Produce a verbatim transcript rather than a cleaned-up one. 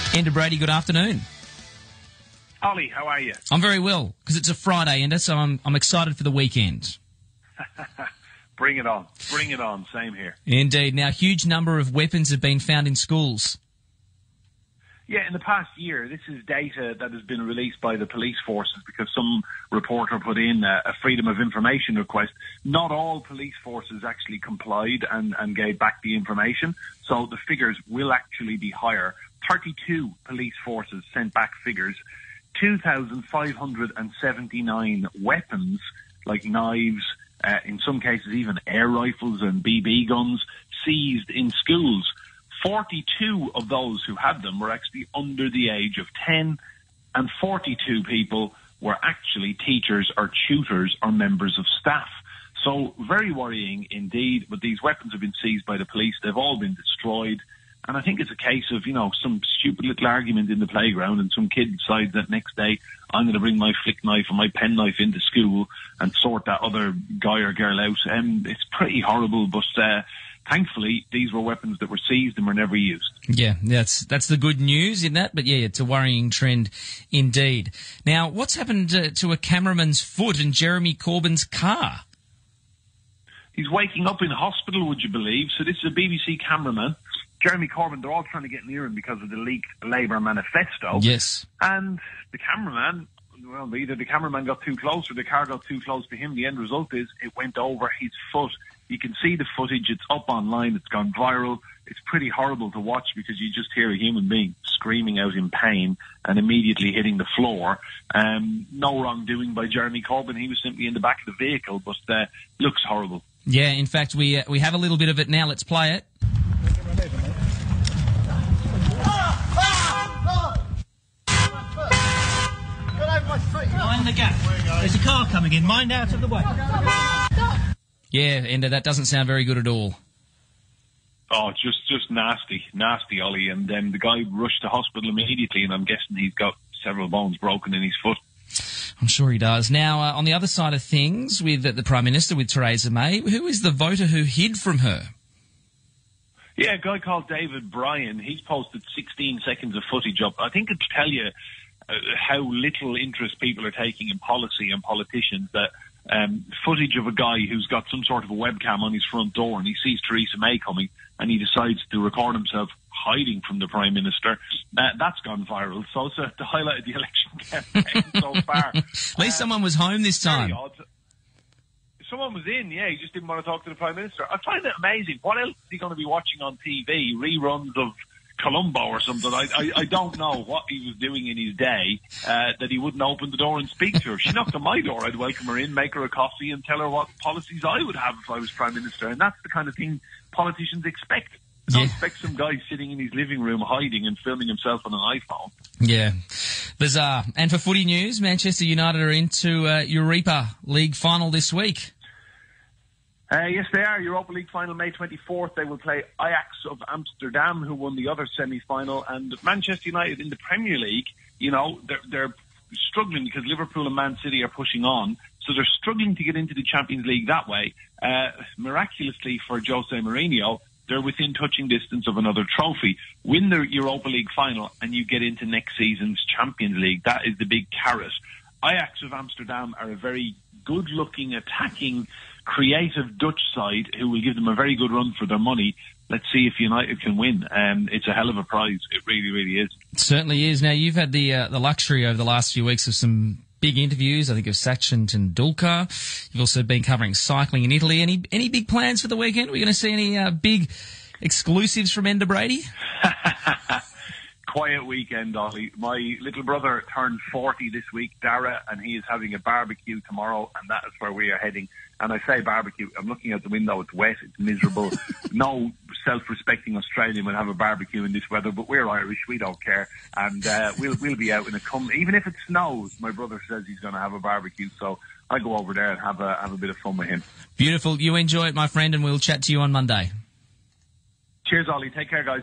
Enda Brady, good afternoon. Ollie, how are you? I'm very well, because it's a Friday, Enda, so I'm I'm excited for the weekend. Bring it on. Bring it on. Same here. Indeed. Now, a huge number of weapons have been found in schools. Yeah, in the past year, this is data that has been released by the police forces because some reporter put in a, a freedom of information request. Not all police forces actually complied and, and gave back the information, so the figures will actually be higher. thirty-two police forces sent back figures. two thousand five hundred seventy-nine weapons, like knives, uh, in some cases even air rifles and B B guns, seized in schools. forty-two of those who had them were actually under the age of ten, and forty-two people were actually teachers or tutors or members of staff. So very worrying indeed, but these weapons have been seized by the police. They've all been destroyed. And I think it's a case of, you know, some stupid little argument in the playground and some kid decides that next day I'm going to bring my flick knife or my pen knife into school and sort that other guy or girl out. And um, it's pretty horrible, but uh, thankfully these were weapons that were seized and were never used. Yeah, that's that's the good news in that, but yeah, it's a worrying trend indeed. Now, what's happened to, to a cameraman's foot in Jeremy Corbyn's car? He's waking up in hospital, would you believe? So this is a B B C cameraman. Jeremy Corbyn, they're all trying to get near him because of the leaked Labour manifesto. Yes. And the cameraman, well, either the cameraman got too close or the car got too close to him. The end result is it went over his foot. You can see the footage. It's up online. It's gone viral. It's pretty horrible to watch because you just hear a human being screaming out in pain and immediately hitting the floor. Um, no wrongdoing by Jeremy Corbyn. He was simply in the back of the vehicle, but uh, looks horrible. Yeah, in fact, we uh, we have a little bit of it now. Let's play it. Mind the gap. There's a car coming in. Mind out of the way. Yeah, Enda, that doesn't sound very good at all. Oh, just just nasty, nasty, Ollie. And then the guy rushed to hospital immediately, and I'm guessing he's got several bones broken in his foot. I'm sure he does. Now, uh, on the other side of things, with uh, the Prime Minister, with Theresa May, who is the voter who hid from her? Yeah, a guy called David Bryan. He's posted sixteen seconds of footage up. I think it'll tell you uh, how little interest people are taking in policy and politicians, that um, footage of a guy who's got some sort of a webcam on his front door and he sees Theresa May coming and he decides to record himself hiding from the Prime Minister. Uh, that's gone viral. So it's uh, the highlight of the election campaign so far. At least uh, someone was home this time. Someone was in, yeah, he just didn't want to talk to the Prime Minister. I find it amazing. What else is he going to be watching on T V? Reruns of Columbo or something? I, I, I don't know what he was doing in his day uh, that he wouldn't open the door and speak to her. She knocked on my door, I'd welcome her in, make her a coffee and tell her what policies I would have if I was Prime Minister. And that's the kind of thing politicians expect. They don't yeah. expect some guy sitting in his living room hiding and filming himself on an iPhone. Yeah, bizarre. And for footy news, Manchester United are into uh, Europa League final this week. Uh, yes, they are. Europa League final, May twenty-fourth. They will play Ajax of Amsterdam, who won the other semi-final. And Manchester United in the Premier League, you know, they're, they're struggling because Liverpool and Man City are pushing on. So they're struggling to get into the Champions League that way. Uh, miraculously for Jose Mourinho, they're within touching distance of another trophy. Win the Europa League final and you get into next season's Champions League. That is the big carrot. Ajax of Amsterdam are a very good-looking, attacking, creative Dutch side who will give them a very good run for their money. Let's see if United can win. Um, it's a hell of a prize. It really, really is. It certainly is. Now, you've had the uh, the luxury over the last few weeks of some big interviews. I think of Sachin Tendulkar. You've also been covering cycling in Italy. Any any big plans for the weekend? Are we going to see any uh, big exclusives from Enda Brady? Quiet weekend, Ollie. My little brother turned forty this week, Dara, and he is having a barbecue tomorrow, and that is where we are heading. And I say barbecue, I'm looking out the window, it's wet, it's miserable. No self-respecting Australian will have a barbecue in this weather, but we're Irish, we don't care. And uh, we'll we'll be out in a come. Even if it snows, my brother says he's going to have a barbecue, so I go over there and have a have a bit of fun with him. Beautiful. You enjoy it, my friend, and we'll chat to you on Monday. Cheers, Ollie. Take care, guys.